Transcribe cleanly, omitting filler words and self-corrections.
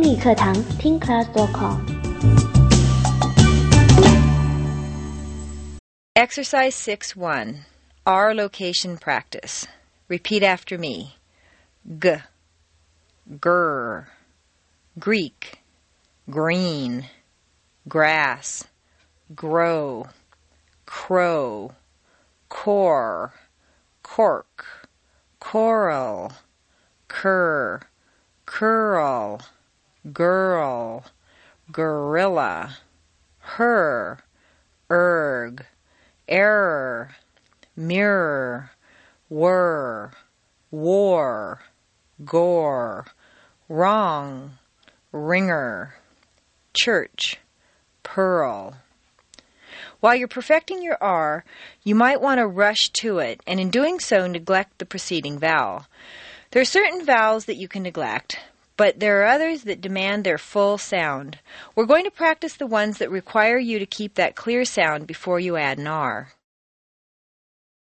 英语课堂听 class.com。 Exercise 6-1. R location practice. Repeat after me. G, gur, Greek, green, grass, grow, crow, core, cork, coral, cur, curl, girl, gorilla, her, erg, error, mirror, whir, war, gore, wrong, ringer, church, pearl. While you're perfecting your R, you might want to rush to it, and in doing so, neglect the preceding vowel. There are certain vowels that you can neglect, but there are others that demand their full sound. We're going to practice the ones that require you to keep that clear sound before you add an R.